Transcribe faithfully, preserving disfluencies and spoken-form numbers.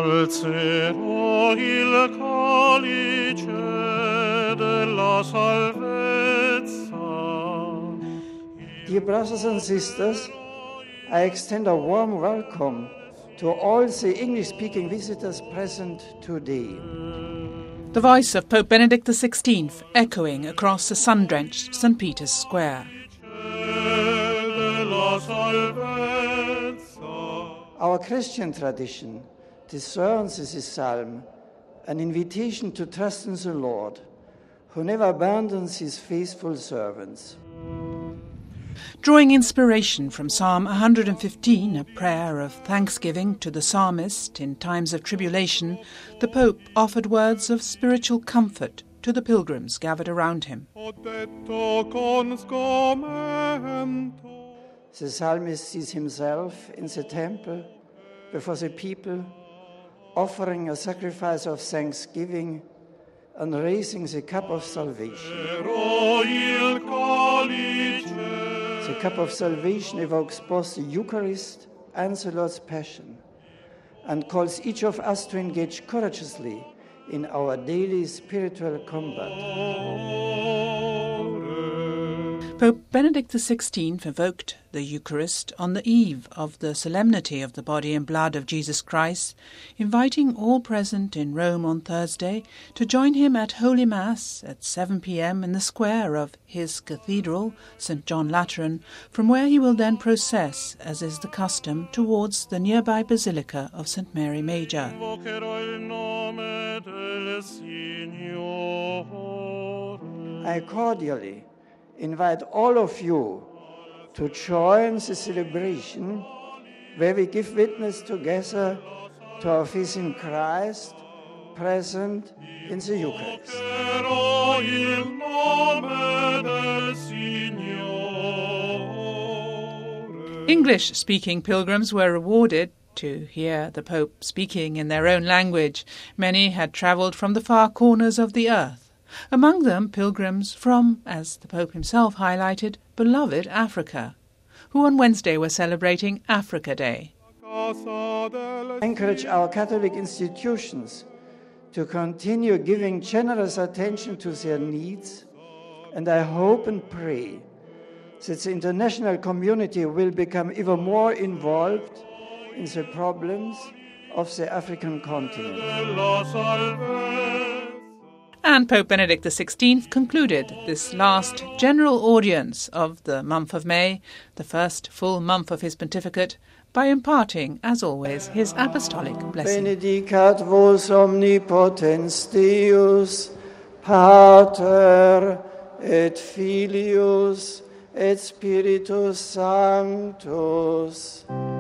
Alzerò il calice della salvezza. Dear brothers and sisters, I extend a warm welcome to all the English-speaking visitors present today. The voice of Pope Benedict the sixteenth echoing across the sun-drenched Saint Peter's Square. Our Christian tradition discerns this psalm an invitation to trust in the Lord, who never abandons his faithful servants. Drawing inspiration from Psalm one hundred fifteen, a prayer of thanksgiving to the psalmist in times of tribulation, the Pope offered words of spiritual comfort to the pilgrims gathered around him. The psalmist sees himself in the temple before the people, offering a sacrifice of thanksgiving and raising the cup of salvation. The cup of salvation evokes both the Eucharist and the Lord's Passion and calls each of us to engage courageously in our daily spiritual combat. Pope Benedict the sixteenth evoked the Eucharist on the eve of the solemnity of the body and blood of Jesus Christ, inviting all present in Rome on Thursday to join him at Holy Mass at seven p.m. in the square of his cathedral, Saint John Lateran, from where he will then process, as is the custom, towards the nearby Basilica of Saint Mary Major. I cordially invite all of you to join the celebration where we give witness together to our faith in Christ present in the Eucharist. English-speaking pilgrims were rewarded to hear the Pope speaking in their own language. Many had travelled from the far corners of the earth. Among them, pilgrims from, as the Pope himself highlighted, beloved Africa, who on Wednesday were celebrating Africa Day. I encourage our Catholic institutions to continue giving generous attention to their needs, and I hope and pray that the international community will become even more involved in the problems of the African continent. And Pope Benedict the sixteenth concluded this last general audience of the month of May, the first full month of his pontificate, by imparting, as always, his apostolic blessing. Benedicat vos omnipotens Deus, Pater et Filius et Spiritus Sanctus.